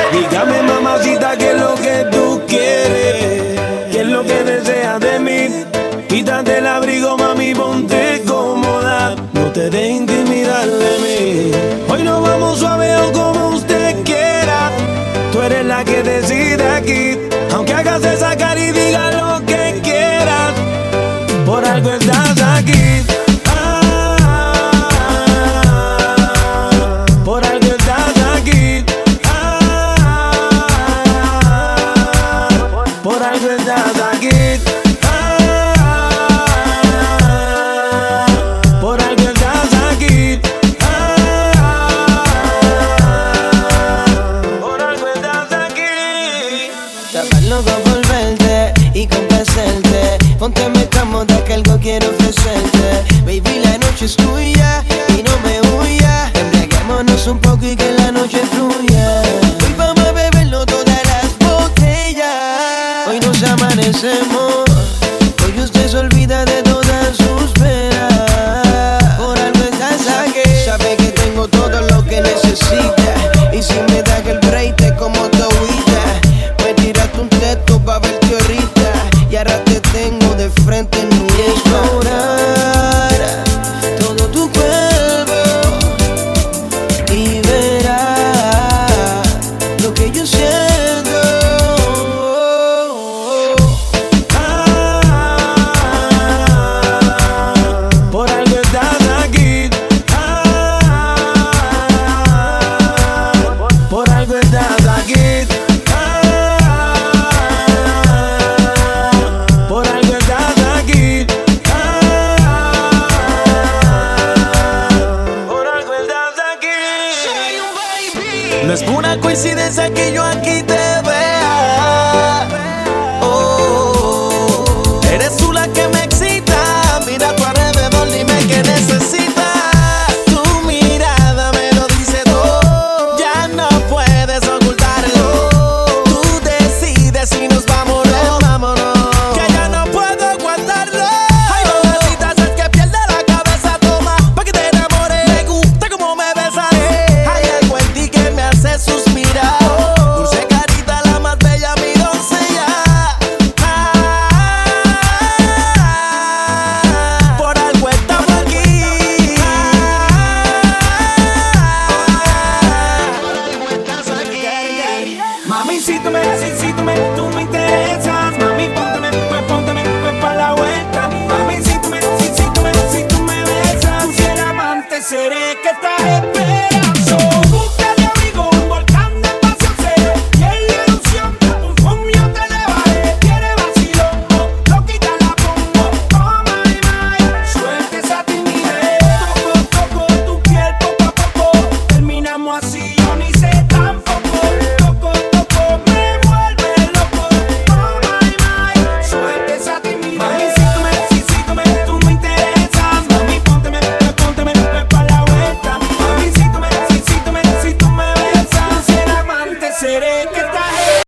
Dígame, mamacita, qué es lo que tú quieres, qué es lo que deseas de mí. Quítate el abrigo, mami, ponte cómoda, no te de intimidar de mí. Hoy nos vamos suave o como usted quiera, tú eres la que decide aquí. Aunque hagas esa cara y digas lo que quieras, por algo estás aquí. Por algo estás aquí. Por algo estás aquí. Por algo estás aquí. Por algo estás aquí. Estaba loco por verte y complacerte. Ponte cómoda que algo quiero ofrecerte. Baby, la noche es tuya y no me huya. Embriaguémonos un poco y que la noche fluya. Hoy vamos a bebernos todas las botellas. Hoy nos amanecemos. Hoy usted se olvida de todas sus penas. Por algo estás aquí. Sabe que tengo todo lo que necesita. Y si me das el break te como todita. Me tiraste un texto pa' verte ahorita. Y ahora te tengo de frente en mi explorar todo tu cuerpo y verás lo que yo siento. Por algo estás aquí. Por algo estás aquí. Por algo estás aquí. Por algo estás aquí. No es una coincidencia que yo aquí te